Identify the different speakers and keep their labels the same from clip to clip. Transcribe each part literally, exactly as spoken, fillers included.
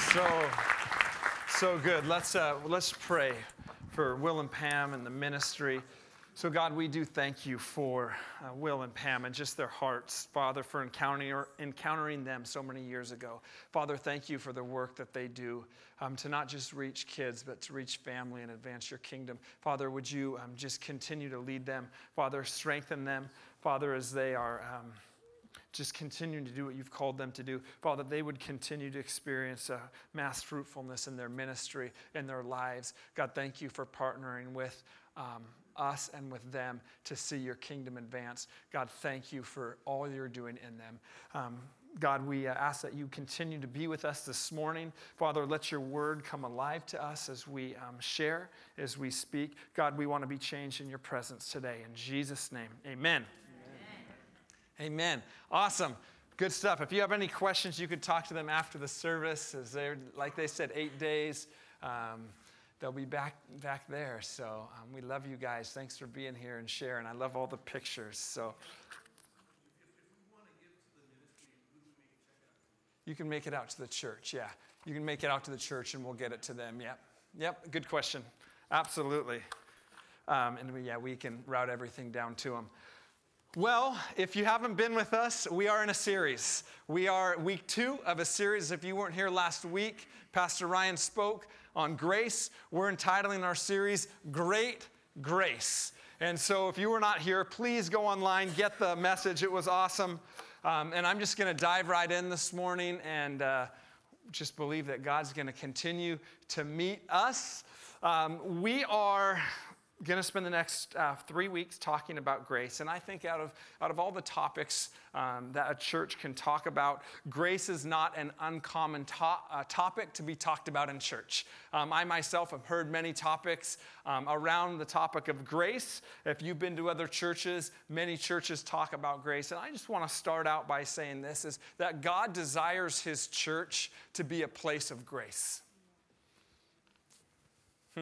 Speaker 1: So, so good. Let's uh, let's pray for Will and Pam and the ministry. So God, we do thank you for uh, Will and Pam and just their hearts, Father, for encountering encountering them so many years ago. Father, thank you for the work that they do um, to not just reach kids, but to reach family and advance your kingdom. Father, would you um, just continue to lead them? Father, strengthen them. Father, as they are um, just continuing to do what you've called them to do. Father, they would continue to experience uh, mass fruitfulness in their ministry, in their lives. God, thank you for partnering with um, us and with them to see your kingdom advance. God, thank you for all you're doing in them. Um, God, we uh, ask that you continue to be with us this morning. Father, let your word come alive to us as we um, share, as we speak. God, we want to be changed in your presence today. In Jesus' name, amen. Amen. Amen. Awesome. Good stuff. If you have any questions, you could talk to them after the service. As they're, like they said, eight days. Um, They'll be back back there. So um, we love you guys. Thanks for being here and sharing. I love all the pictures. So you can make it out to the church. Yeah, you can make it out to the church, and we'll get it to them. Yep, yep. Good question. Absolutely. Um, and we, yeah, we can route everything down to them. Well, if you haven't been with us, we are in a series. We are week two of a series. If you weren't here last week, Pastor Ryan spoke on grace. We're entitling our series, Great Grace. And so if you were not here, please go online, get the message. It was awesome. Um, and I'm just going to dive right in this morning and uh, just believe that God's going to continue to meet us. Um, we are going to spend the next uh, three weeks talking about grace. And I think out of out of all the topics um, that a church can talk about, grace is not an uncommon to- uh, topic to be talked about in church. Um, I myself have heard many topics um, around the topic of grace. If you've been to other churches, many churches talk about grace. And I just want to start out by saying this, is that God desires his church to be a place of grace. Hmm.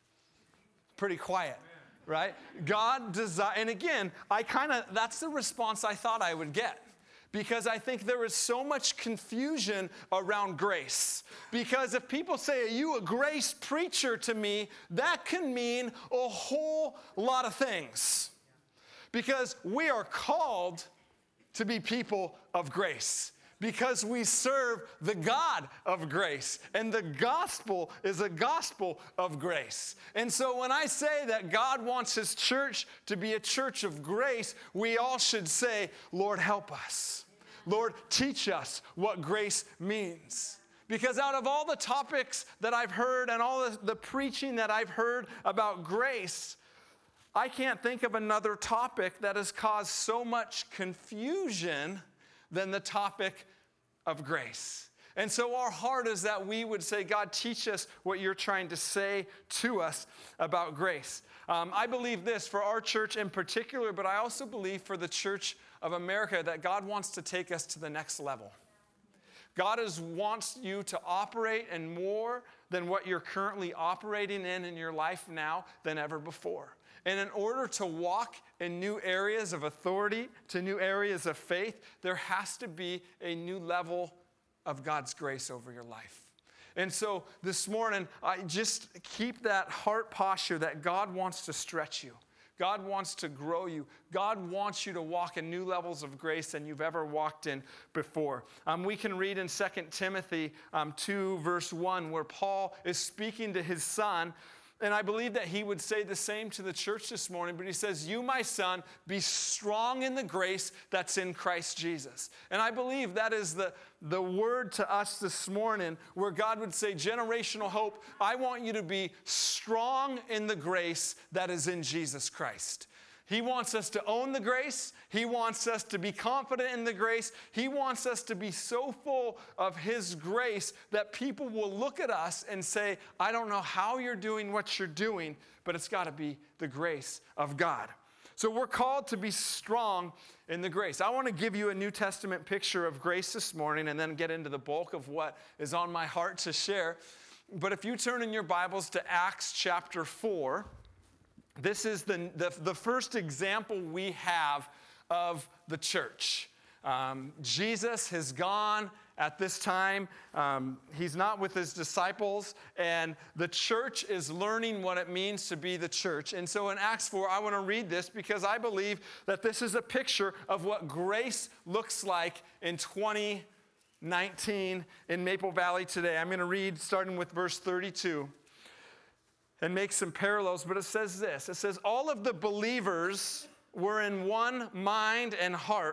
Speaker 1: Pretty quiet, right? God desire, and again, I kind of, that's the response I thought I would get. Because I think there is so much confusion around grace. Because if people say, are you a grace preacher to me, that can mean a whole lot of things. Because we are called to be people of grace. Because we serve the God of grace. And the gospel is a gospel of grace. And so when I say that God wants his church to be a church of grace, we all should say, Lord, help us. Lord, teach us what grace means. Because out of all the topics that I've heard and all the, the preaching that I've heard about grace, I can't think of another topic that has caused so much confusion than the topic of grace. And so our heart is that we would say, God, teach us what you're trying to say to us about grace. Um, I believe this for our church in particular, but I also believe for the Church of America that God wants to take us to the next level. God is, wants you to operate in more than what you're currently operating in in your life now than ever before. And in order to walk in new areas of authority, to new areas of faith, there has to be a new level of God's grace over your life. And so this morning, I just keep that heart posture that God wants to stretch you. God wants to grow you. God wants you to walk in new levels of grace than you've ever walked in before. Um, we can read in Second Timothy um, two, verse one, where Paul is speaking to his son. And I believe that he would say the same to the church this morning, but he says, you, my son, be strong in the grace that's in Christ Jesus. And I believe that is the, the word to us this morning, where God would say, generational hope, I want you to be strong in the grace that is in Jesus Christ. He wants us to own the grace. He wants us to be confident in the grace. He wants us to be so full of his grace that people will look at us and say, I don't know how you're doing what you're doing, but it's got to be the grace of God. So we're called to be strong in the grace. I want to give you a New Testament picture of grace this morning and then get into the bulk of what is on my heart to share. But if you turn in your Bibles to Acts chapter four, this is the, the, the first example we have of the church. Um, Jesus has gone At this time, um, he's not with his disciples, and the church is learning what it means to be the church. And so in Acts four, I want to read this because I believe that this is a picture of what grace looks like in twenty nineteen in Maple Valley today. I'm going to read starting with verse thirty-two and make some parallels, but it says this. It says, all of the believers were in one mind and heart.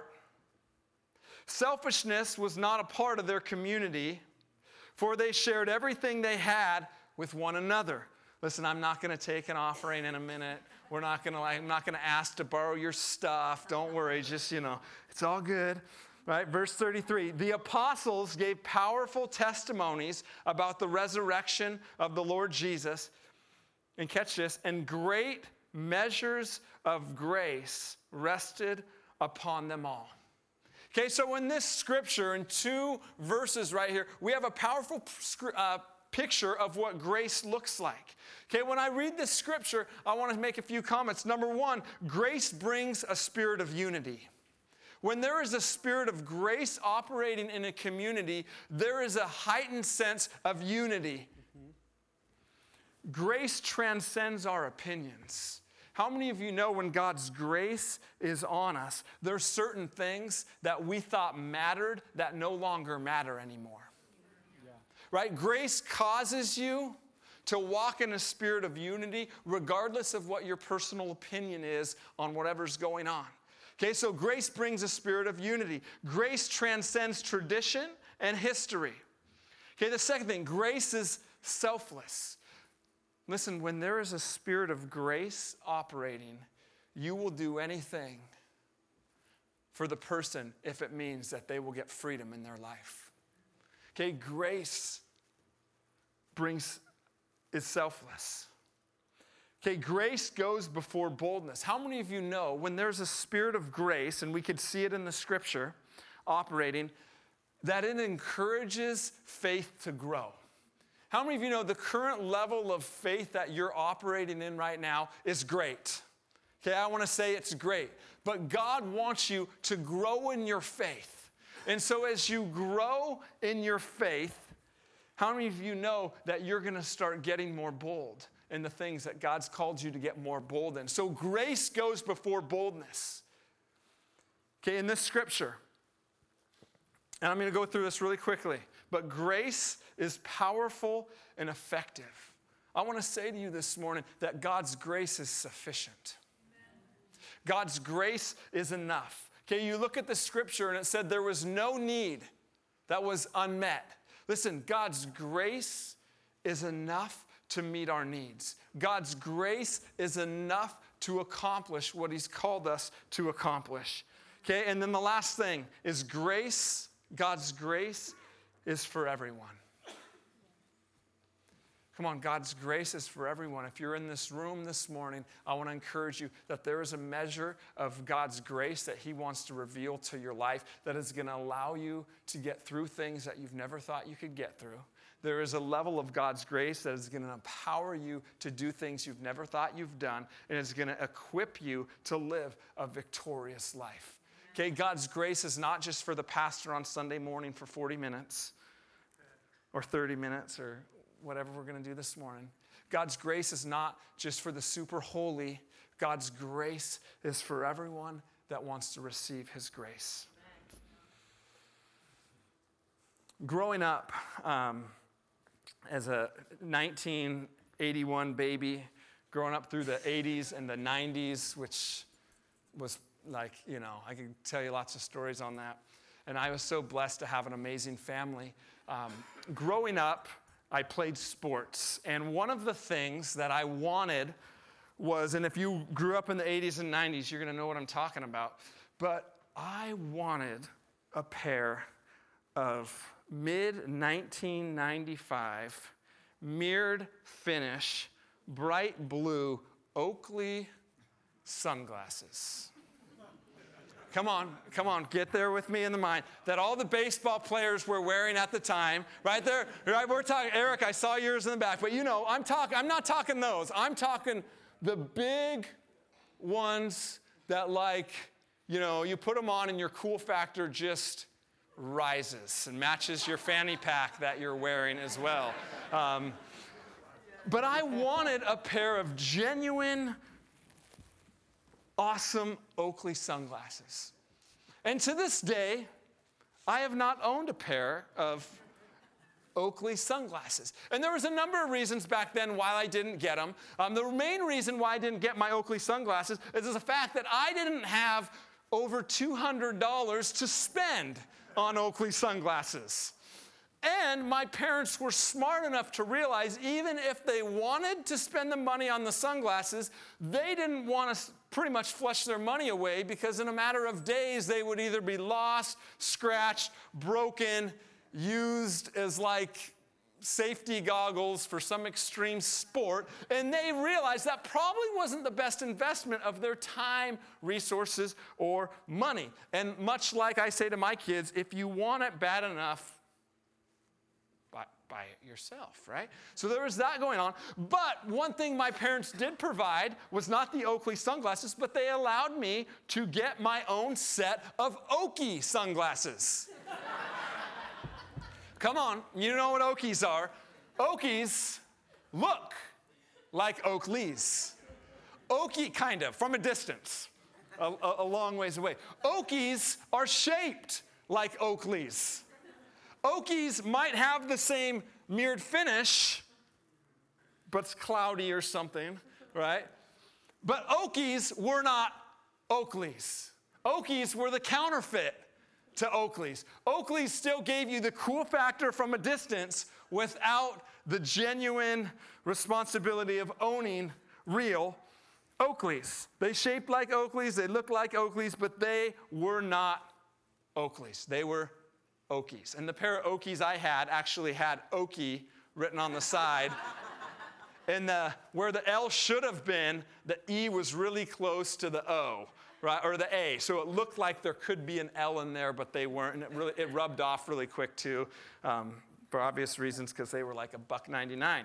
Speaker 1: Selfishness was not a part of their community, for they shared everything they had with one another. Listen, I'm not going to take an offering in a minute. We're not going to, I'm not going to ask to borrow your stuff. Don't worry, just, you know, it's all good. Right? Verse thirty-three, the apostles gave powerful testimonies about the resurrection of the Lord Jesus. And catch this, and great measures of grace rested upon them all. Okay, so in this scripture, in two verses right here, we have a powerful uh, picture of what grace looks like. Okay, when I read this scripture, I want to make a few comments. Number one, grace brings a spirit of unity. When there is a spirit of grace operating in a community, there is a heightened sense of unity. Mm-hmm. Grace transcends our opinions. How many of you know when God's grace is on us, there's certain things that we thought mattered that no longer matter anymore? Yeah. Right? Grace causes you to walk in a spirit of unity regardless of what your personal opinion is on whatever's going on. Okay, so grace brings a spirit of unity. Grace transcends tradition and history. Okay, the second thing, grace is selfless. Listen, when there is a spirit of grace operating, you will do anything for the person if it means that they will get freedom in their life. Okay, grace brings, is selfless. Okay, grace goes before boldness. How many of you know when there's a spirit of grace, and we could see it in the scripture operating, that it encourages faith to grow? How many of you know the current level of faith that you're operating in right now is great? Okay, I want to say it's great. But God wants you to grow in your faith. And so as you grow in your faith, how many of you know that you're going to start getting more bold in the things that God's called you to get more bold in? So grace goes before boldness. Okay, in this scripture, and I'm going to go through this really quickly, but grace is powerful and effective. I want to say to you this morning that God's grace is sufficient. God's grace is enough. Okay, you look at the scripture and it said there was no need that was unmet. Listen, God's grace is enough to meet our needs. God's grace is enough to accomplish what He's called us to accomplish. Okay, and then the last thing is grace. God's grace is for everyone. Come on, God's grace is for everyone. If you're in this room this morning, I want to encourage you that there is a measure of God's grace that He wants to reveal to your life that is going to allow you to get through things that you've never thought you could get through. There is a level of God's grace that is going to empower you to do things you've never thought you've done, and it's going to equip you to live a victorious life. Okay, God's grace is not just for the pastor on Sunday morning for forty minutes or thirty minutes or whatever we're going to do this morning. God's grace is not just for the super holy. God's grace is for everyone that wants to receive His grace. Growing up um, as a nineteen eighty-one baby, growing up through the eighties and the nineties, which was like, you know, I can tell you lots of stories on that. And I was so blessed to have an amazing family. Um, growing up, I played sports. And one of the things that I wanted was, and if you grew up in the eighties and nineties, you're going to know what I'm talking about. But I wanted a pair of mid nineteen ninety-five mirrored finish, bright blue Oakley sunglasses. Come on, come on, get there with me in the mind. That all the baseball players were wearing at the time, right there, right? We're talking, Eric, I saw yours in the back, but you know, I'm talking, I'm not talking those. I'm talking the big ones that, like, you know, you put them on and your cool factor just rises and matches your fanny pack that you're wearing as well. Um, but I wanted a pair of genuine, awesome Oakley sunglasses. And to this day, I have not owned a pair of Oakley sunglasses. And there was a number of reasons back then why I didn't get them. Um, the main reason why I didn't get my Oakley sunglasses is the fact that I didn't have over two hundred dollars to spend on Oakley sunglasses. And my parents were smart enough to realize even if they wanted to spend the money on the sunglasses, they didn't want to pretty much flush their money away, because in a matter of days they would either be lost, scratched, broken, used as like safety goggles for some extreme sport, and they realized that probably wasn't the best investment of their time, resources, or money. And much like I say to my kids, if you want it bad enough, buy, buy it yourself, right? So there was that going on. But one thing my parents did provide was not the Oakley sunglasses, but they allowed me to get my own set of Oakley sunglasses. Come on, you know what Oakleys are. Oakleys look like Oakleys. Oakley, kind of, from a distance, a, a, a long ways away. Oakleys are shaped like Oakleys. Oakleys might have the same mirrored finish, but it's cloudy or something, right? But Oakleys were not Oakleys. Oakleys were the counterfeit to Oakleys. Oakleys still gave you the cool factor from a distance without the genuine responsibility of owning real Oakleys. They shaped like Oakleys, they looked like Oakleys, but they were not Oakleys. They were Okies. And the pair of Okies I had actually had Okie written on the side. And the, where the L should have been, the E was really close to the O. Right, or the A. So it looked like there could be an L in there, but they weren't. And it really it rubbed off really quick too, um, for obvious reasons, because they were like a buck ninety-nine.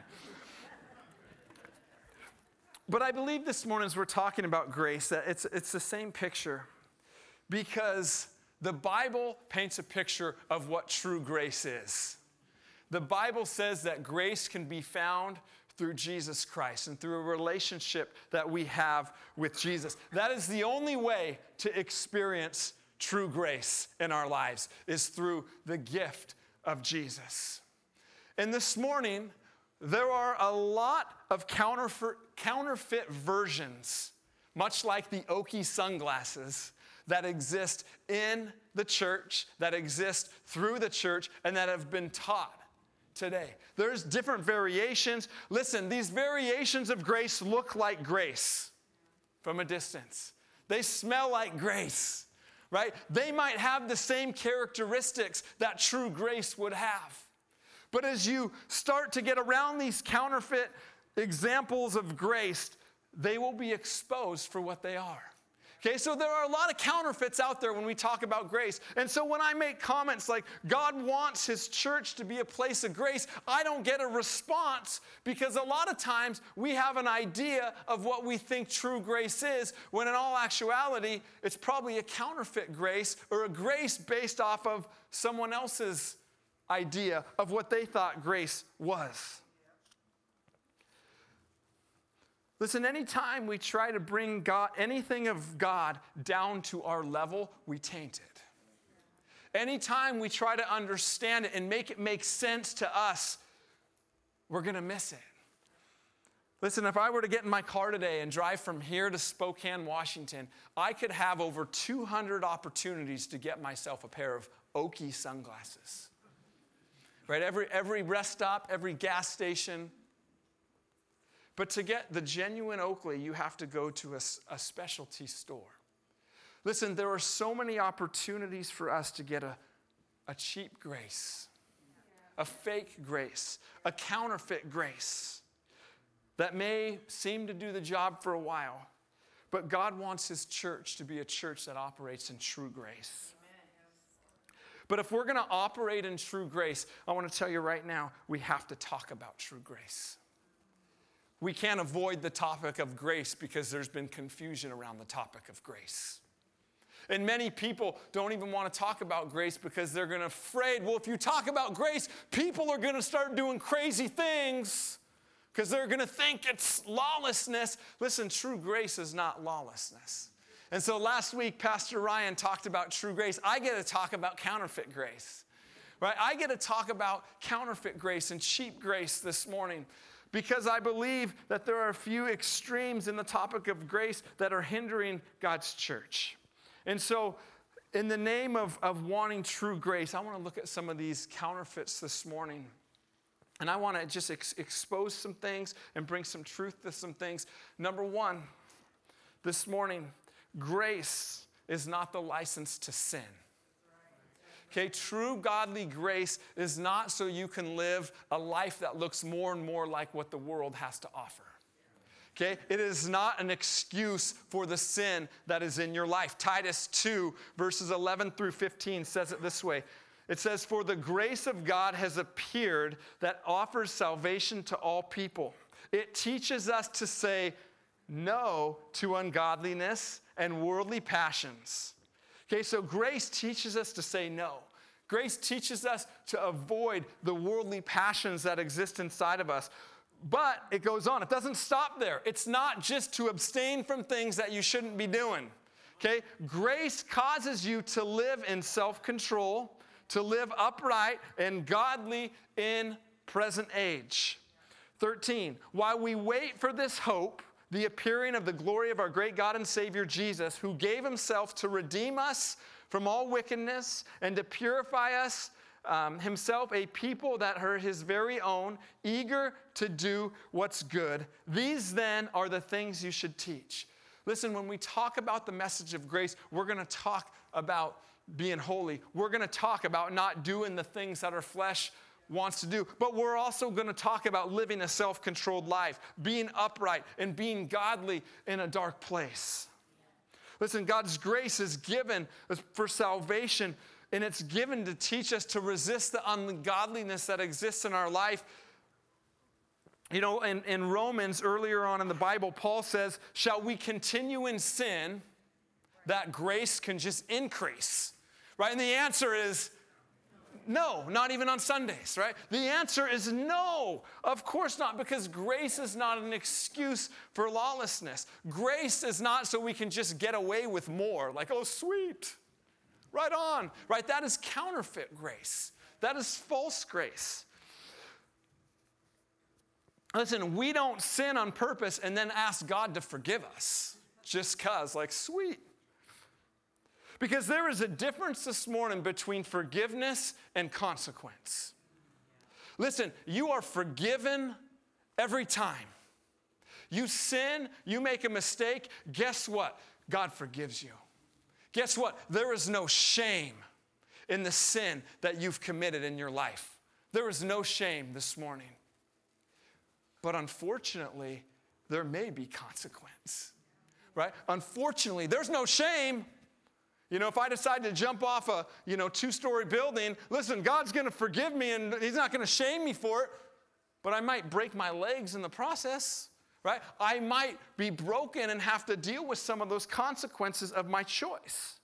Speaker 1: But I believe this morning, as we're talking about grace, that it's it's the same picture, because the Bible paints a picture of what true grace is. The Bible says that grace can be found through Jesus Christ and through a relationship that we have with Jesus. That is the only way to experience true grace in our lives, is through the gift of Jesus. And this morning, there are a lot of counterfeit, counterfeit versions, much like the Oakley sunglasses, that exist in the church, that exist through the church, and that have been taught today. There's different variations. Listen, these variations of grace look like grace from a distance. They smell like grace, right? They might have the same characteristics that true grace would have. But as you start to get around these counterfeit examples of grace, they will be exposed for what they are. Okay, so there are a lot of counterfeits out there when we talk about grace. And so when I make comments like, God wants his church to be a place of grace, I don't get a response, because a lot of times we have an idea of what we think true grace is, when in all actuality, it's probably a counterfeit grace, or a grace based off of someone else's idea of what they thought grace was. Listen, anytime we try to bring God, anything of God down to our level, we taint it. Anytime we try to understand it and make it make sense to us, we're going to miss it. Listen, if I were to get in my car today and drive from here to Spokane, Washington, I could have over two hundred opportunities to get myself a pair of Oakley sunglasses. Right? Every, every rest stop, every gas station. But to get the genuine Oakley, you have to go to a, a specialty store. Listen, there are so many opportunities for us to get a, a cheap grace, a fake grace, a counterfeit grace that may seem to do the job for a while, but God wants his church to be a church that operates in true grace. But if we're going to operate in true grace, I want to tell you right now, we have to talk about true grace. We can't avoid the topic of grace because there's been confusion around the topic of grace. And many people don't even want to talk about grace because they're going to afraid, well, if you talk about grace, people are going to start doing crazy things because they're going to think it's lawlessness. Listen, true grace is not lawlessness. And so last week, Pastor Ryan talked about true grace. I get to talk about counterfeit grace, right? I get to talk about counterfeit grace and cheap grace this morning because I believe that there are a few extremes in the topic of grace that are hindering God's church. And so in the name of, of wanting true grace, I want to look at some of these counterfeits this morning. And I want to just ex- expose some things and bring some truth to some things. Number one, this morning, grace is not the license to sin. Okay, true godly grace is not so you can live a life that looks more and more like what the world has to offer. Okay, it is not an excuse for the sin that is in your life. Titus two, verses eleven through fifteen says it this way. It says, "For the grace of God has appeared that offers salvation to all people. It teaches us to say no to ungodliness and worldly passions." Okay, so grace teaches us to say no. Grace teaches us to avoid the worldly passions that exist inside of us. But it goes on. It doesn't stop there. It's not just to abstain from things that you shouldn't be doing. Okay? Grace causes you to live in self-control, to live upright and godly in present age. thirteen, while we wait for this hope, the appearing of the glory of our great God and Savior Jesus, who gave himself to redeem us from all wickedness and to purify us um, himself, a people that are his very own, eager to do what's good. These then are the things you should teach. Listen, when we talk about the message of grace, we're going to talk about being holy. We're going to talk about not doing the things that our flesh wants to do. But we're also going to talk about living a self-controlled life, being upright and being godly in a dark place. Listen, God's grace is given for salvation, and it's given to teach us to resist the ungodliness that exists in our life. You know, in, in Romans, earlier on in the Bible, Paul says, shall we continue in sin that grace can just increase? Right? And the answer is no, not even on Sundays, right? The answer is no, of course not, because grace is not an excuse for lawlessness. Grace is not so we can just get away with more, like, oh, sweet, right on, right? That is counterfeit grace. That is false grace. Listen, we don't sin on purpose and then ask God to forgive us just because, like, sweet. Because there is a difference this morning between forgiveness and consequence. Listen, you are forgiven every time. You sin, you make a mistake, guess what? God forgives you. Guess what? There is no shame in the sin that you've committed in your life. There is no shame this morning. But unfortunately, there may be consequence, right? Unfortunately, there's no shame. You know, if I decide to jump off a, you know, two-story building, listen, God's going to forgive me and he's not going to shame me for it, but I might break my legs in the process, right? I might be broken and have to deal with some of those consequences of my choice.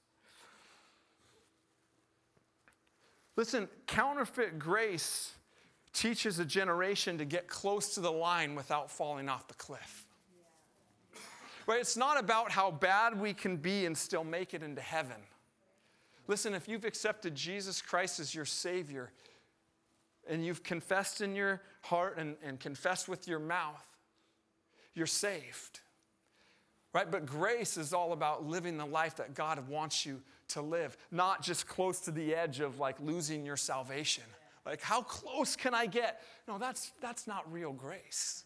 Speaker 1: Listen, counterfeit grace teaches a generation to get close to the line without falling off the cliff. Right? It's not about how bad we can be and still make it into heaven. Listen, if you've accepted Jesus Christ as your Savior and you've confessed in your heart and, and confessed with your mouth, you're saved. Right? But grace is all about living the life that God wants you to live, not just close to the edge of like losing your salvation. Like, how close can I get? No, that's, that's not real grace.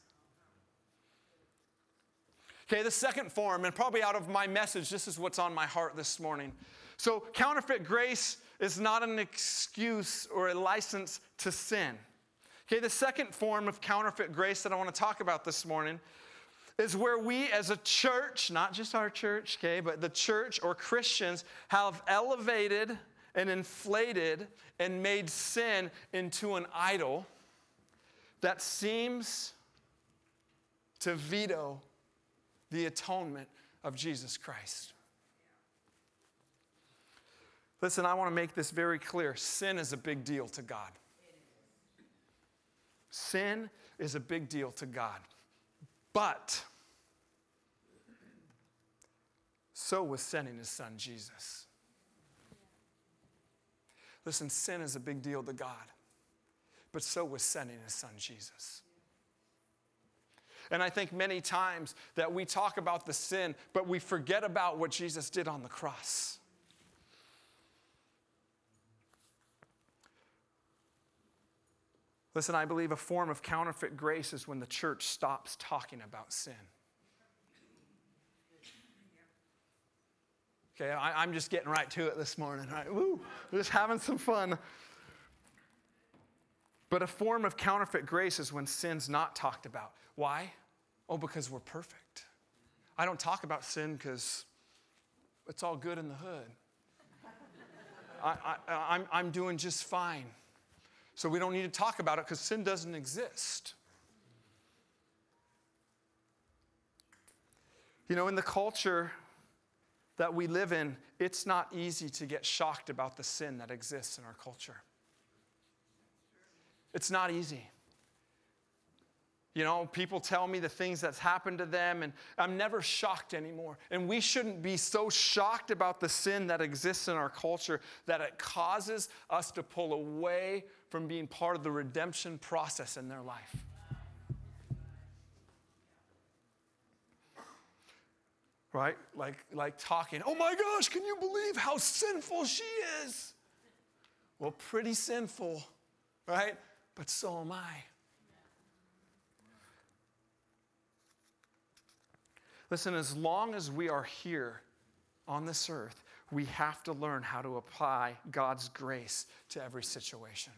Speaker 1: Okay, the second form, and probably out of my message, this is what's on my heart this morning. So counterfeit grace is not an excuse or a license to sin. Okay, the second form of counterfeit grace that I want to talk about this morning is where we as a church, not just our church, okay, but the church or Christians have elevated and inflated and made sin into an idol that seems to veto the atonement of Jesus Christ. Listen, I want to make this very clear. Sin is a big deal to God. Sin is a big deal to God. But so was sending his son, Jesus. Listen, sin is a big deal to God. But so was sending his son, Jesus. And I think many times that we talk about the sin, but we forget about what Jesus did on the cross. Listen, I believe a form of counterfeit grace is when the church stops talking about sin. Okay, I, I'm just getting right to it this morning. Right? Woo, just having some fun. But a form of counterfeit grace is when sin's not talked about. Why? Oh, because we're perfect. I don't talk about sin because it's all good in the hood. I, I, I'm, I'm doing just fine. So we don't need to talk about it because sin doesn't exist. You know, in the culture that we live in, it's not easy to get shocked about the sin that exists in our culture. It's not easy. You know, people tell me the things that's happened to them, and I'm never shocked anymore. And we shouldn't be so shocked about the sin that exists in our culture that it causes us to pull away from being part of the redemption process in their life. Right? Like, like talking, oh my gosh, can you believe how sinful she is? Well, pretty sinful, right? But so am I. Listen, as long as we are here on this earth, we have to learn how to apply God's grace to every situation.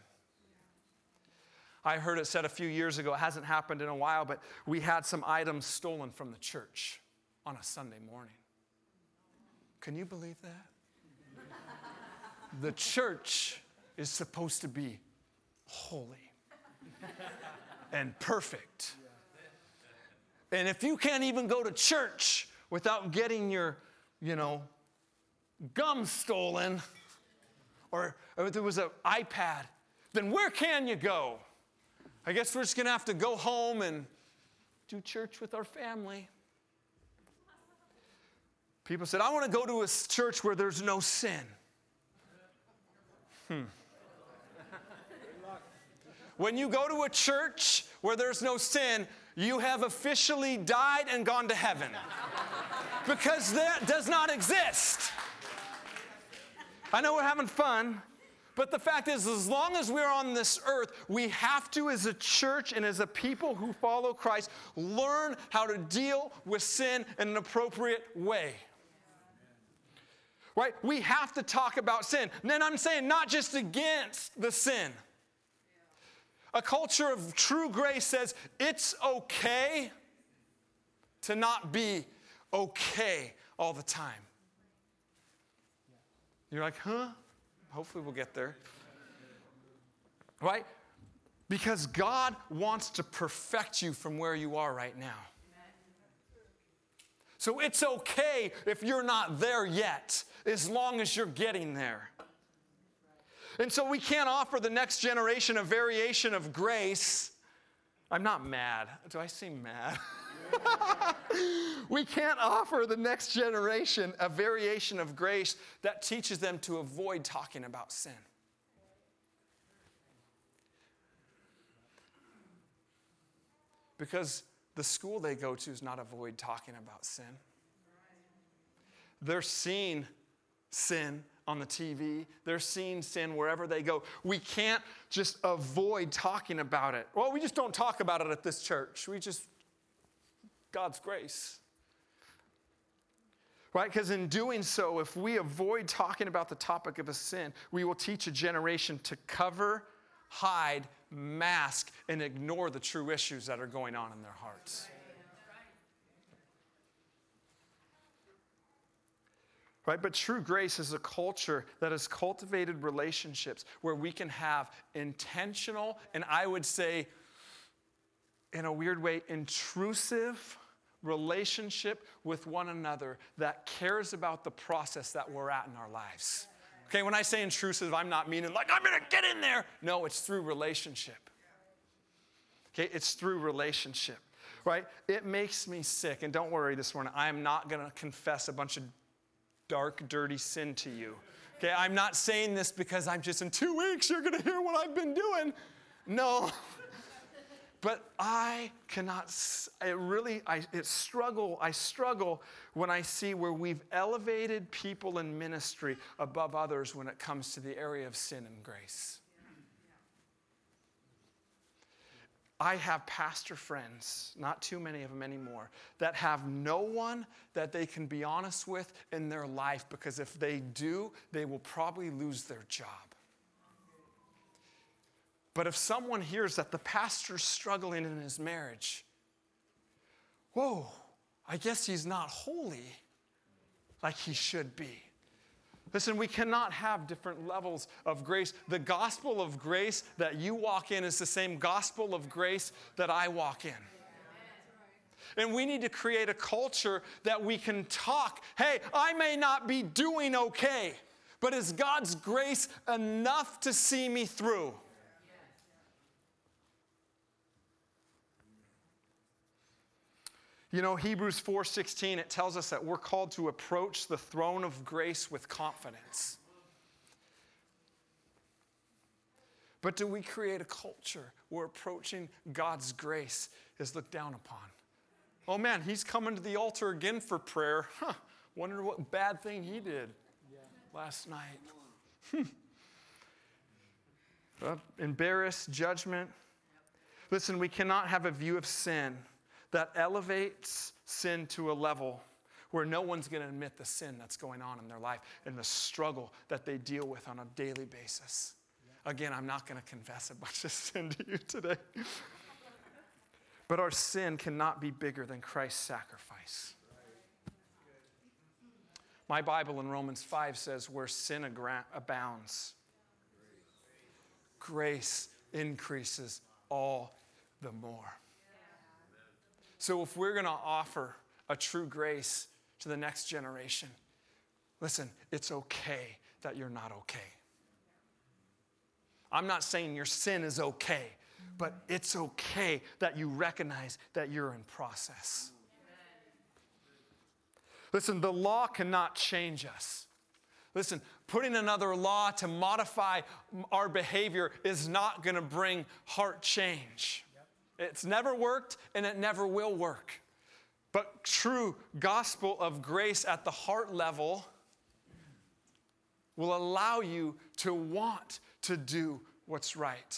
Speaker 1: I heard it said a few years ago, it hasn't happened in a while, but we had some items stolen from the church on a Sunday morning. Can you believe that? The church is supposed to be holy and perfect. And if you can't even go to church without getting your, you know, gum stolen, or, or there was an iPad, then where can you go? I guess we're just going to have to go home and do church with our family. People said, I want to go to a church where there's no sin. Hmm. When you go to a church where there's no sin, you have officially died and gone to heaven. Because that does not exist. I know we're having fun, but the fact is, as long as we're on this earth, we have to, as a church and as a people who follow Christ, learn how to deal with sin in an appropriate way. Right? We have to talk about sin. And then I'm saying not just against the sin. A culture of true grace says it's okay to not be okay all the time. You're like, huh? Hopefully we'll get there. Right? Because God wants to perfect you from where you are right now. So it's okay if you're not there yet, as long as you're getting there. And so we can't offer the next generation a variation of grace. I'm not mad. Do I seem mad? We can't offer the next generation a variation of grace that teaches them to avoid talking about sin. Because the school they go to is not avoid talking about sin. They're seeing sin on the T V. They're seeing sin wherever they go. We can't just avoid talking about it. Well, we just don't talk about it at this church. We just, God's grace. Right? Because in doing so, if we avoid talking about the topic of a sin, we will teach a generation to cover, hide, mask, and ignore the true issues that are going on in their hearts. Right? But true grace is a culture that has cultivated relationships where we can have intentional, and I would say, in a weird way, intrusive relationship with one another that cares about the process that we're at in our lives. Okay, when I say intrusive, I'm not meaning like, I'm going to get in there. No, it's through relationship. Okay, it's through relationship, right? It makes me sick. And don't worry this morning, I am not going to confess a bunch of dark, dirty sin to you. Okay, I'm not saying this because I'm just in two weeks, you're going to hear what I've been doing. No. But I cannot, it really, I it struggle, I struggle when I see where we've elevated people in ministry above others when it comes to the area of sin and grace. I have pastor friends, not too many of them anymore, that have no one that they can be honest with in their life, because if they do, they will probably lose their job. But if someone hears that the pastor's struggling in his marriage, whoa, I guess he's not holy like he should be. Listen, we cannot have different levels of grace. The gospel of grace that you walk in is the same gospel of grace that I walk in. And we need to create a culture that we can talk, hey, I may not be doing okay, but is God's grace enough to see me through? You know, Hebrews four sixteen, it tells us that we're called to approach the throne of grace with confidence. But do we create a culture where approaching God's grace is looked down upon? Oh man, he's coming to the altar again for prayer. Huh, wonder what bad thing he did last night. uh, embarrassed, judgment. Listen, we cannot have a view of sin that elevates sin to a level where no one's going to admit the sin that's going on in their life and the struggle that they deal with on a daily basis. Again, I'm not going to confess a bunch of sin to you today. But our sin cannot be bigger than Christ's sacrifice. My Bible in Romans five says, where sin abounds, grace increases all the more. So if we're going to offer a true grace to the next generation, listen, it's okay that you're not okay. I'm not saying your sin is okay, but it's okay that you recognize that you're in process. Listen, the law cannot change us. Listen, putting another law to modify our behavior is not going to bring heart change. It's never worked, and it never will work. But true gospel of grace at the heart level will allow you to want to do what's right.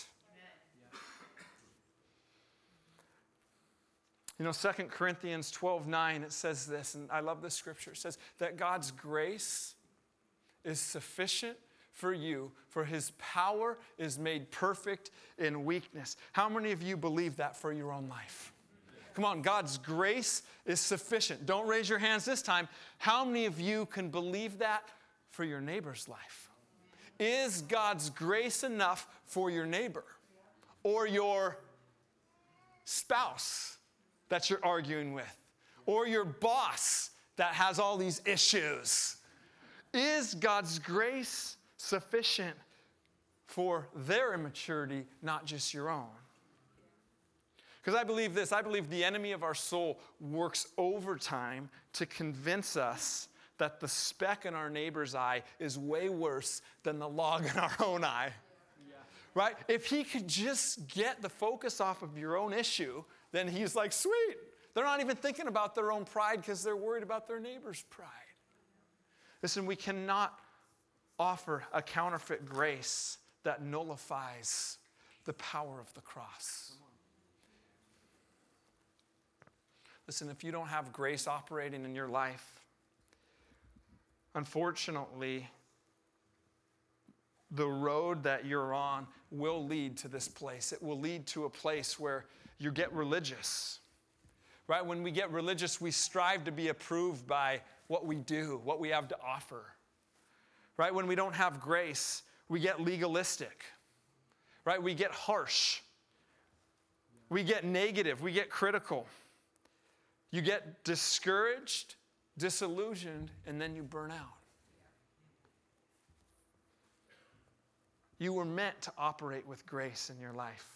Speaker 1: You know, Second Corinthians twelve nine, it says this, and I love this scripture. It says that God's grace is sufficient for you, for his power is made perfect in weakness. How many of you believe that for your own life? Come on, God's grace is sufficient. Don't raise your hands this time. How many of you can believe that for your neighbor's life? Is God's grace enough for your neighbor or your spouse that you're arguing with or your boss that has all these issues? Is God's grace sufficient for their immaturity, not just your own? Because I believe this, I believe the enemy of our soul works overtime to convince us that the speck in our neighbor's eye is way worse than the log in our own eye. Yeah. Right? If he could just get the focus off of your own issue, then he's like, sweet. They're not even thinking about their own pride because they're worried about their neighbor's pride. Listen, we cannot offer a counterfeit grace that nullifies the power of the cross. Listen, if you don't have grace operating in your life, unfortunately, the road that you're on will lead to this place. It will lead to a place where you get religious. Right? When we get religious, we strive to be approved by what we do, what we have to offer. Right? When we don't have grace, we get legalistic. Right? We get harsh. We get negative. We get critical. You get discouraged, disillusioned, and then you burn out. You were meant to operate with grace in your life.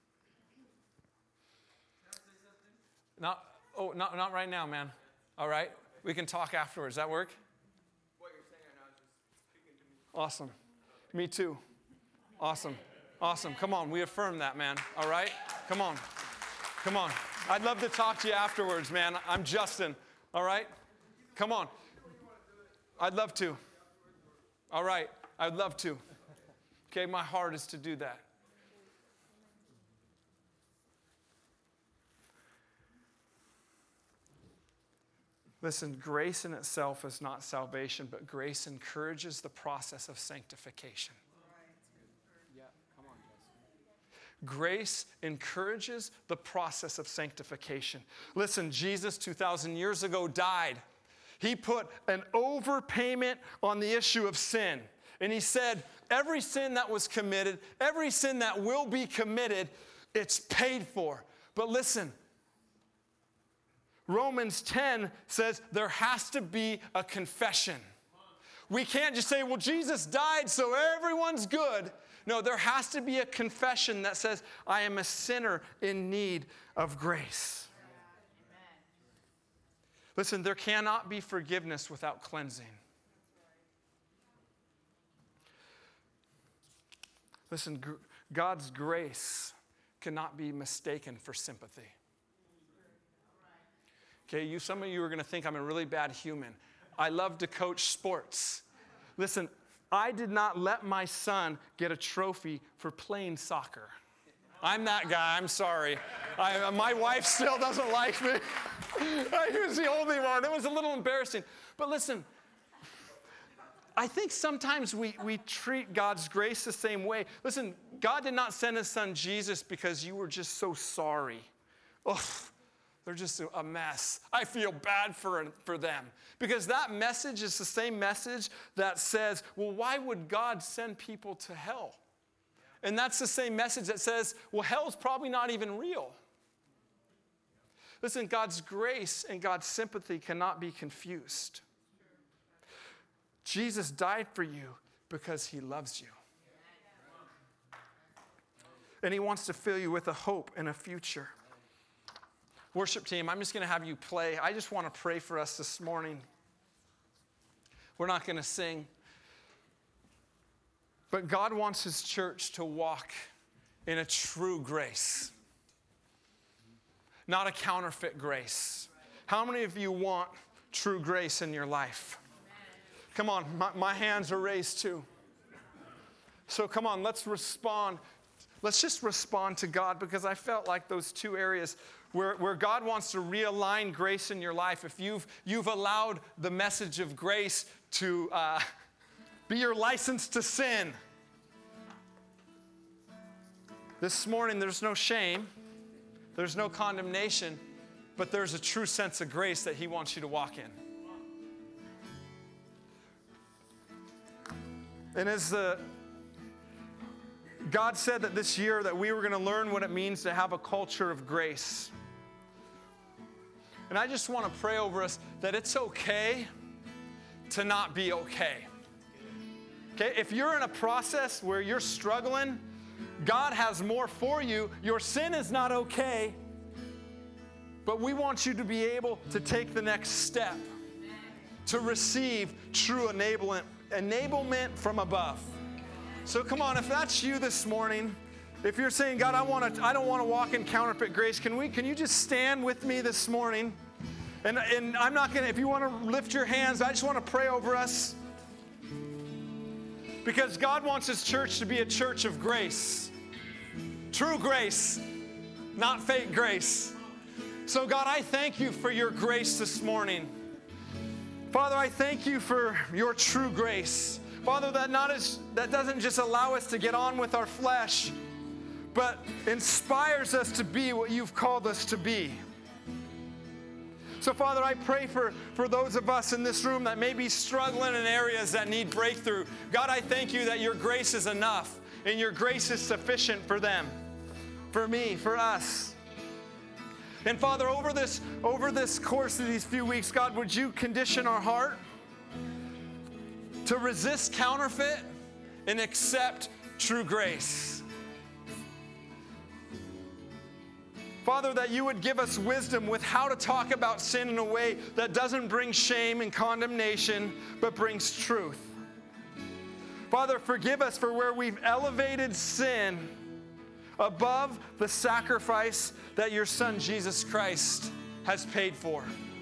Speaker 1: Not, oh, not, not right now, man. All right? We can talk afterwards. Does that work?
Speaker 2: What you're saying right now is just speaking to me.
Speaker 1: Awesome. Me too. Awesome. Awesome. Come on. We affirm that, man. All right? Come on. Come on. I'd love to talk to you afterwards, man. I'm Justin. All right? Come on. I'd love to. All right. I'd love to. Okay, my heart is to do that. Listen, grace in itself is not salvation, but grace encourages the process of sanctification.
Speaker 2: Yeah, come on, Justin.
Speaker 1: Grace encourages the process of sanctification. Listen, Jesus two thousand years ago died. He put an overpayment on the issue of sin. And he said, every sin that was committed, every sin that will be committed, it's paid for. But listen, Romans ten says there has to be a confession. We can't just say, well, Jesus died, so everyone's good. No, there has to be a confession that says, I am a sinner in need of grace. Amen. Listen, there cannot be forgiveness without cleansing. Listen, gr- God's grace cannot be mistaken for sympathy. Okay, you, some of you are going to think I'm a really bad human. I love to coach sports. Listen, I did not let my son get a trophy for playing soccer. I'm that guy. I'm sorry. I, my wife still doesn't like me. He was the only one. It was a little embarrassing. But listen, I think sometimes we, we treat God's grace the same way. Listen, God did not send his son Jesus because you were just so sorry. Oh, they're just a mess. I feel bad for, for them. Because that message is the same message that says, well, why would God send people to hell? And that's the same message that says, well, hell's probably not even real. Listen, God's grace and God's sympathy cannot be confused. Jesus died for you because he loves you. And he wants to fill you with a hope and a future. Worship team, I'm just going to have you play. I just want to pray for us this morning. We're not going to sing. But God wants his church to walk in a true grace, not a counterfeit grace. How many of you want true grace in your life? Come on, my, my hands are raised too. So come on, let's respond. Let's just respond to God, because I felt like those two areas where, where God wants to realign grace in your life. If you've, you've allowed the message of grace to uh, be your license to sin, this morning there's no shame, there's no condemnation, but there's a true sense of grace that he wants you to walk in. And as the God said that this year that we were going to learn what it means to have a culture of grace. And I just want to pray over us that it's okay to not be okay. Okay, if you're in a process where you're struggling, God has more for you. Your sin is not okay, but we want you to be able to take the next step to receive true enablement, enablement from above. So come on, if that's you this morning, if you're saying, God, I want to, I don't want to walk in counterfeit grace, can we, can you just stand with me this morning? And, and I'm not going to, if you want to lift your hands, I just want to pray over us. Because God wants his church to be a church of grace. True grace, not fake grace. So God, I thank you for your grace this morning. Father, I thank you for your true grace. Father, that not as, that doesn't just allow us to get on with our flesh, but inspires us to be what you've called us to be. So, Father, I pray for, for those of us in this room that may be struggling in areas that need breakthrough. God, I thank you that your grace is enough and your grace is sufficient for them, for me, for us. And Father, over this, over this course of these few weeks, God, would you condition our heart to resist counterfeit and accept true grace. Father, that you would give us wisdom with how to talk about sin in a way that doesn't bring shame and condemnation, but brings truth. Father, forgive us for where we've elevated sin above the sacrifice that your Son, Jesus Christ, has paid for.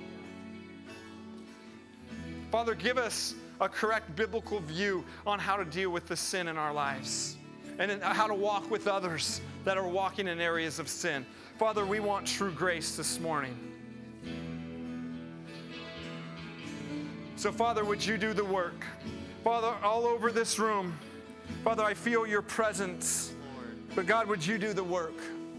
Speaker 1: Father, give us a correct biblical view on how to deal with the sin in our lives and in how to walk with others that are walking in areas of sin. Father, we want true grace this morning. So, Father, would you do the work? Father, all over this room, Father, I feel your presence. But God, would you do the work?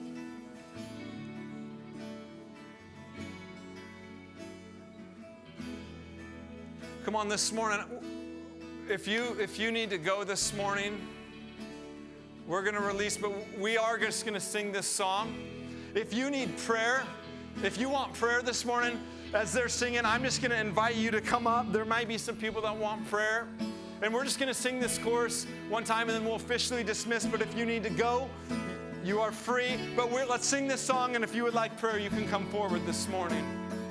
Speaker 1: Come on, this morning, if you if you need to go this morning, we're going to release, but we are just going to sing this song. If you need prayer, if you want prayer this morning, as they're singing, I'm just going to invite you to come up. There might be some people that want prayer. And we're just going to sing this chorus one time, and then we'll officially dismiss. But if you need to go, you are free. But we're, let's sing this song, and if you would like prayer, you can come forward this morning.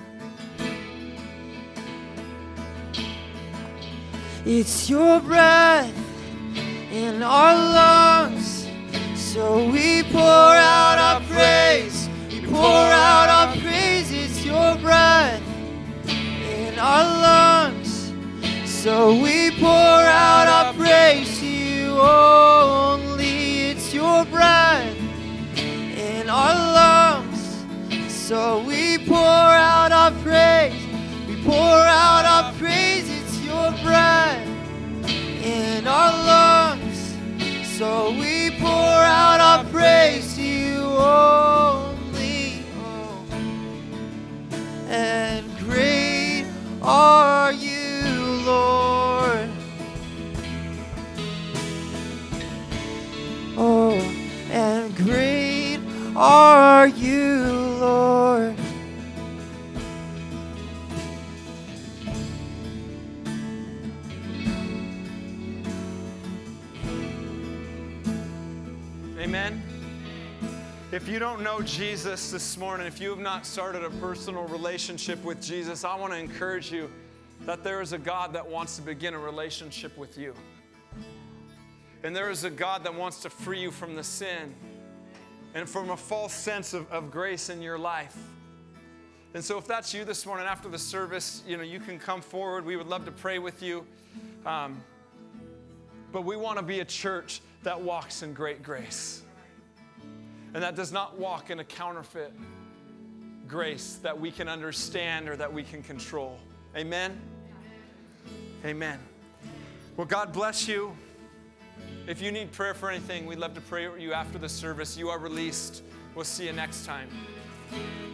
Speaker 3: It's your breath in our lungs, so we pour out our praise. We pour out our praise. It's your breath in our lungs, so we pour out our praise to you only. It's your breath in our lungs, so we pour out our praise. We pour out our praise. It's your breath in our lungs, so we pour out our praise to you only. Oh. And great are you, Lord. Oh, and great are you, Lord.
Speaker 1: Amen. If you don't know Jesus this morning, if you have not started a personal relationship with Jesus, I want to encourage you that there is a God that wants to begin a relationship with you. And there is a God that wants to free you from the sin and from a false sense of, of grace in your life. And so if that's you this morning after the service, you know, you can come forward. We would love to pray with you. Um, but we want to be a church that walks in great grace. And that does not walk in a counterfeit grace that we can understand or that we can control. Amen? Amen. Well, God bless you. If you need prayer for anything, we'd love to pray with you after the service. You are released. We'll see you next time.